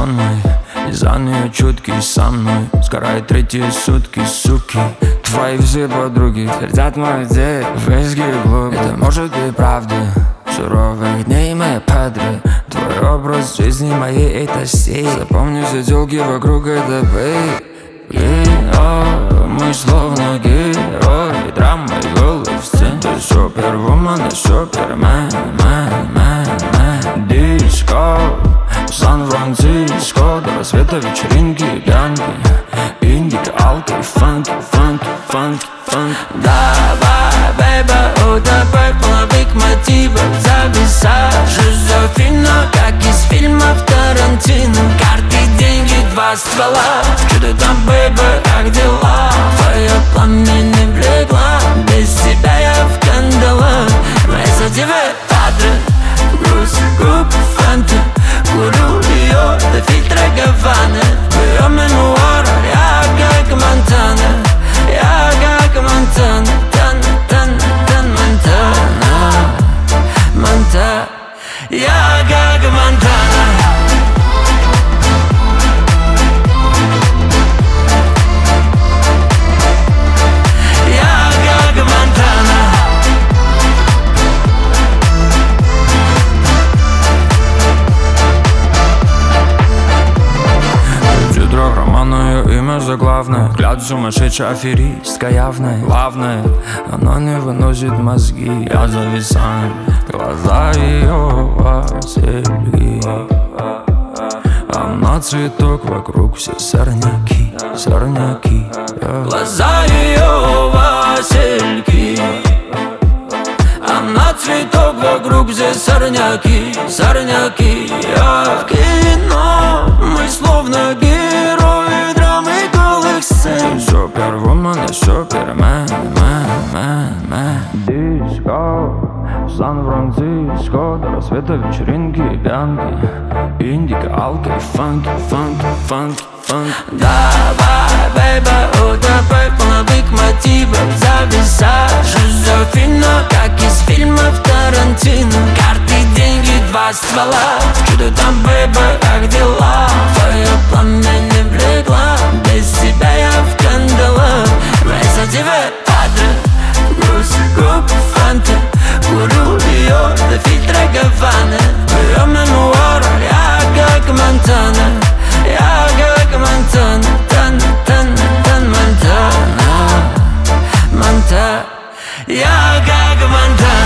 сон мой, из-за нее чуткий со мной. Сгорает третьи сутки, суки. Твои все подруги твердят мой день, виски глубь. Это может и правда, суровых дней моя падре. Твой образ жизни моей это сей. Запомни все тёлки вокруг это бей. Мы словно герои драмы голых сцен. Ты супервумен и супермен, диско Сан-Франциско, до рассвета вечеринки и пьянки. Индика, алко и фанки, фанки, фанки, фанки. Давай, бэйба, утопай в половых мотивах. Зависай, Жозефина, как из фильмов Тарантино. Карты, деньги, два ствола. Что ты там, бэйба, как дела? Твое пламя не влекла, без тебя я в кандалах. Мои сативы, падре, груз, губ, фанты. Курю ее до фильтра Гаваны. В ее мемуарах я как Монтана. Я как Монтана. Монтана. Монтана. Я как Монтана. Имя заглавное, взгляд сумасшедший, аферистка явная. Главное, она не выносит мозги. Я зависаю, глаза ее васильки. Она цветок, вокруг все сорняки, сорняки. Глаза ее васильки. Она цветок, вокруг все сорняки, сорняки. Я в кино, мы словно герои драмы голых сцен. Супервумен и супермен, диско Сан-Франциско, до рассвета вечеринки и пьянки. Индика, алко и фанки, фанки, фанки, фанки. Давай, бэйба, утопай в половых мотивах. Зависай, Жозефина, как из фильмов Тарантино. Карты, деньги, два ствола. Что ты там, бэйба, как дела? Твое пламя не влекла, без тебя я в кандалах. Мои сативы, падре, груз, губ, фанты. Курю ее до фильтра Гаваны. В ее мемуарах я как Монтана. Я как Монтана. Монтана. Монтана. Я как Монтана.